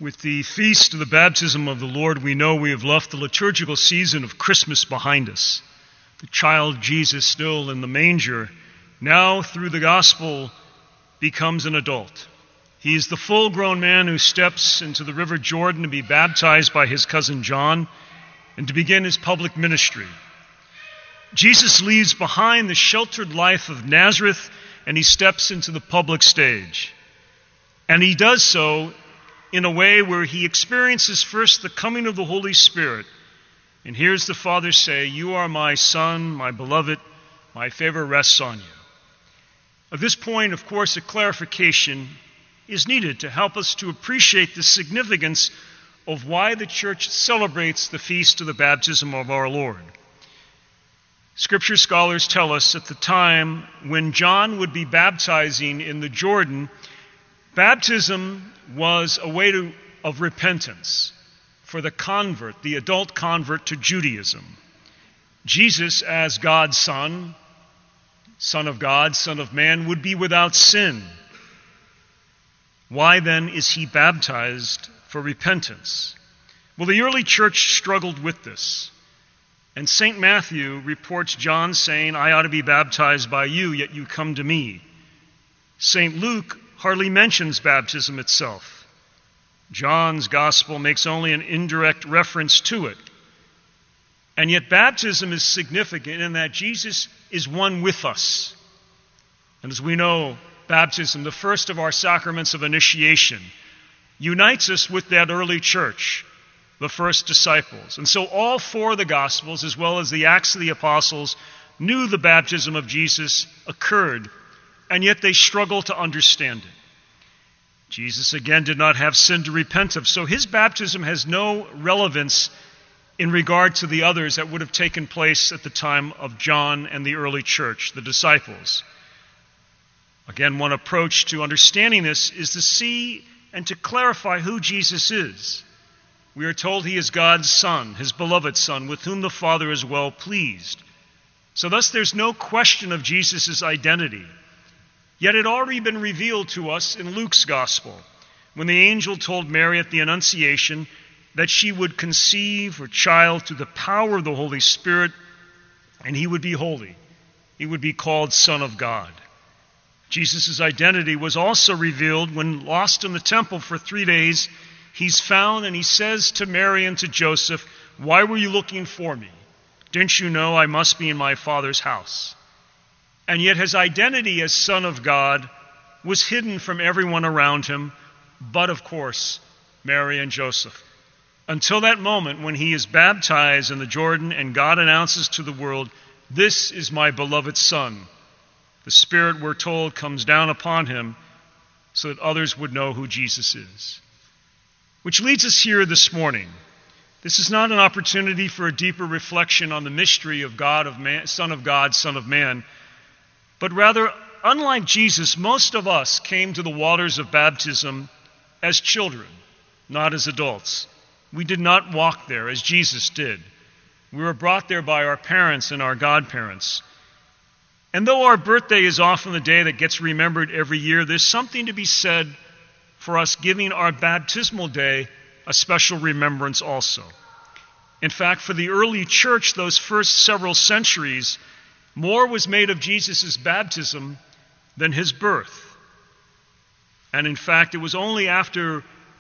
With the feast of the baptism of the Lord, we know we have left the liturgical season of Christmas behind us. The child Jesus, still in the manger, now through the gospel becomes an adult. He is the full-grown man who steps into the river Jordan to be baptized by his cousin John and to begin his public ministry. Jesus leaves behind the sheltered life of Nazareth and he steps into the public stage. And he does so in a way where he experiences first the coming of the Holy Spirit and hears the Father say, "You are my Son, my beloved, my favor rests on you." At this point, of course, a clarification is needed to help us to appreciate the significance of why the church celebrates the feast of the baptism of our Lord. Scripture scholars tell us at the time when John would be baptizing in the Jordan, baptism was a way of repentance for the convert, the adult convert to Judaism. Jesus, as God's Son, Son of God, Son of Man, would be without sin. Why then is he baptized for repentance? Well, the early church struggled with this. And St. Matthew reports John saying, "I ought to be baptized by you, yet you come to me." St. Luke hardly mentions baptism itself. John's gospel makes only an indirect reference to it. And yet baptism is significant in that Jesus is one with us. And as we know, baptism, the first of our sacraments of initiation, unites us with that early church, the first disciples. And so all four of the Gospels, as well as the Acts of the Apostles, knew the baptism of Jesus occurred, and yet they struggled to understand it. Jesus, again, did not have sin to repent of, so his baptism has no relevance in regard to the others that would have taken place at the time of John and the early church, the disciples. Again, one approach to understanding this is to see and to clarify who Jesus is. We are told he is God's Son, his beloved Son, with whom the Father is well pleased. So thus there's no question of Jesus' identity. Yet it had already been revealed to us in Luke's Gospel, when the angel told Mary at the Annunciation that she would conceive her child through the power of the Holy Spirit, and he would be holy. He would be called Son of God. Jesus' identity was also revealed when, lost in the temple for 3 days, he's found and he says to Mary and to Joseph, "Why were you looking for me? Didn't you know I must be in my Father's house?" And yet his identity as Son of God was hidden from everyone around him, but of course, Mary and Joseph. Until that moment when he is baptized in the Jordan and God announces to the world, "This is my beloved Son." The Spirit, we're told, comes down upon him so that others would know who Jesus is. Which leads us here this morning. This is not an opportunity for a deeper reflection on the mystery of God, of man, Son of God, Son of Man, but rather, unlike Jesus, most of us came to the waters of baptism as children, not as adults. We did not walk there as Jesus did. We were brought there by our parents and our godparents. And though our birthday is often the day that gets remembered every year, there's something to be said for us giving our baptismal day a special remembrance also. In fact, for the early church, those first several centuries, more was made of Jesus' baptism than his birth. And in fact, it was only after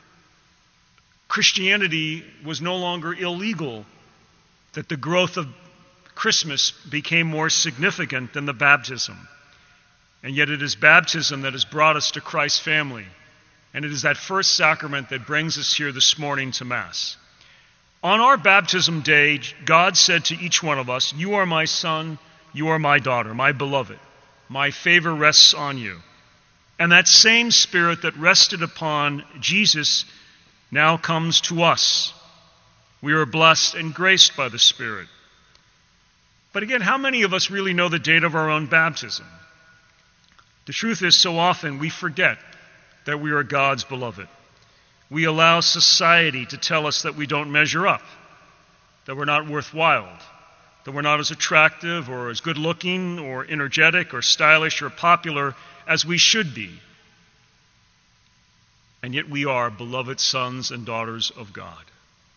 Christianity was no longer illegal that the growth of Christmas became more significant than the baptism. And yet it is baptism that has brought us to Christ's family. And it is that first sacrament that brings us here this morning to Mass. On our baptism day, God said to each one of us, "You are my son, you are my daughter, my beloved. My favor rests on you." And that same Spirit that rested upon Jesus now comes to us. We are blessed and graced by the Spirit. But again, how many of us really know the date of our own baptism? The truth is, so often we forget that we are God's beloved. We allow society to tell us that we don't measure up, that we're not worthwhile, that we're not as attractive or as good-looking or energetic or stylish or popular as we should be. and yet we are beloved sons and daughters of God.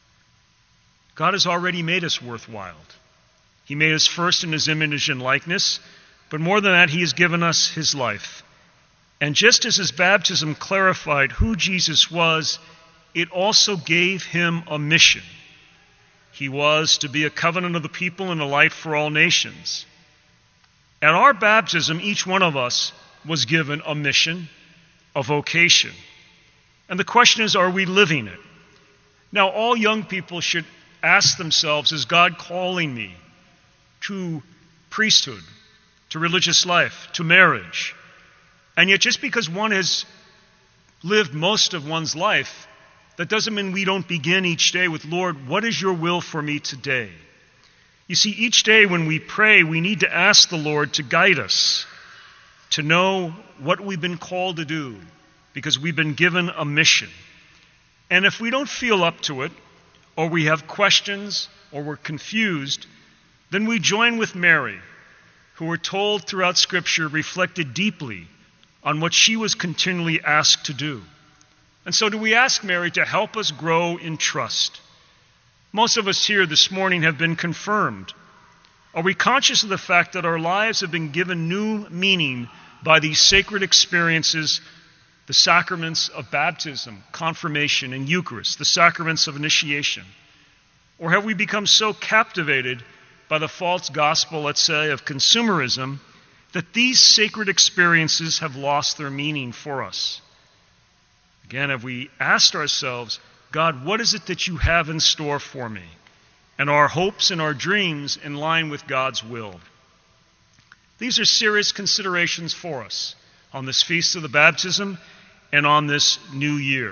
God has already made us worthwhile. He made us first in his image and likeness, but more than that, he has given us his life. And just as his baptism clarified who Jesus was, it also gave him a mission. He was to be a covenant of the people and a light for all nations. At our baptism, each one of us was given a mission, a vocation. And the question is, are we living it? Now, all young people should ask themselves, is God calling me to priesthood, to religious life, to marriage? And yet, just because one has lived most of one's life, that doesn't mean we don't begin each day with, Lord, what is your will for me today? You see, each day when we pray, we need to ask the Lord to guide us, to know what we've been called to do, because we've been given a mission. And if we don't feel up to it, or we have questions, or we're confused, then we join with Mary, who we're told throughout Scripture reflected deeply on what she was continually asked to do. And so do we ask Mary to help us grow in trust? Most of us here this morning have been confirmed. Are we conscious of the fact that our lives have been given new meaning by these sacred experiences, the sacraments of baptism, confirmation, and Eucharist, the sacraments of initiation? Or have we become so captivated by the false gospel, let's say, of consumerism, that these sacred experiences have lost their meaning for us? Again, have we asked ourselves, God, what is it that you have in store for me? And our hopes and our dreams in line with God's will? These are serious considerations for us on this feast of the baptism and on this new year.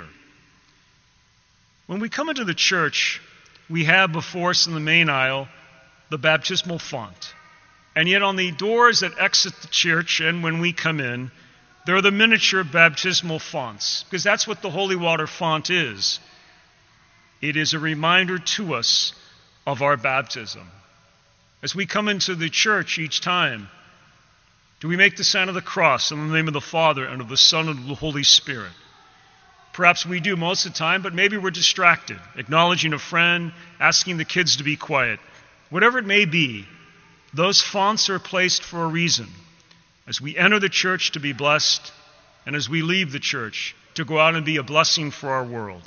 When we come into the church, we have before us in the main aisle the baptismal font. And yet on the doors that exit the church and when we come in, there are the miniature baptismal fonts, because that's what the holy water font is. It is a reminder to us of our baptism. As we come into the church each time, do we make the sign of the cross in the name of the Father and of the Son and of the Holy Spirit? Perhaps we do most of the time, but maybe we're distracted, acknowledging a friend, asking the kids to be quiet. Whatever it may be, those fonts are placed for a reason. As we enter the church to be blessed, and as we leave the church to go out and be a blessing for our world.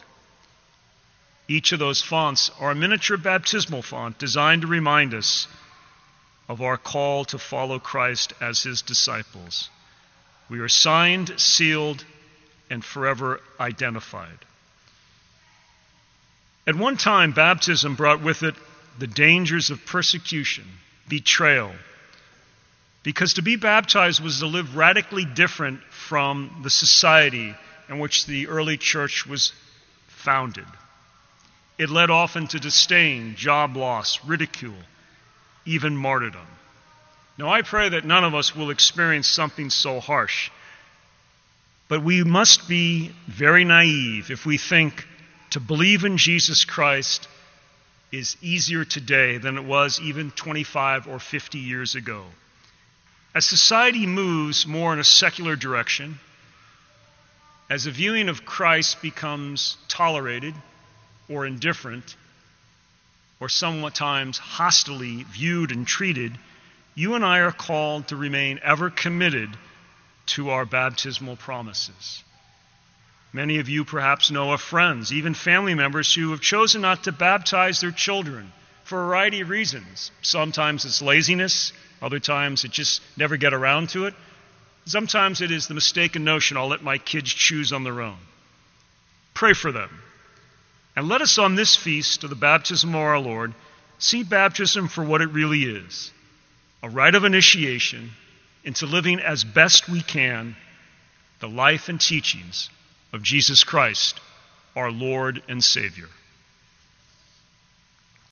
Each of those fonts are a miniature baptismal font designed to remind us of our call to follow Christ as his disciples. We are signed, sealed, and forever identified. At one time, baptism brought with it the dangers of persecution, betrayal, because to be baptized was to live radically different from the society in which the early church was founded. It led often to disdain, job loss, ridicule, even martyrdom. Now, I pray that none of us will experience something so harsh, but we must be very naive if we think to believe in Jesus Christ is easier today than it was even 25 or 50 years ago. As society moves more in a secular direction, as the viewing of Christ becomes tolerated or indifferent, or sometimes hostilely viewed and treated, you and I are called to remain ever committed to our baptismal promises. Many of you perhaps know of friends, even family members, who have chosen not to baptize their children for a variety of reasons. Sometimes it's laziness, other times it just never get around to it. Sometimes it is the mistaken notion, I'll let my kids choose on their own. Pray for them. And let us on this feast of the baptism of our Lord see baptism for what it really is, a rite of initiation into living as best we can the life and teachings of Jesus Christ, our Lord and Savior.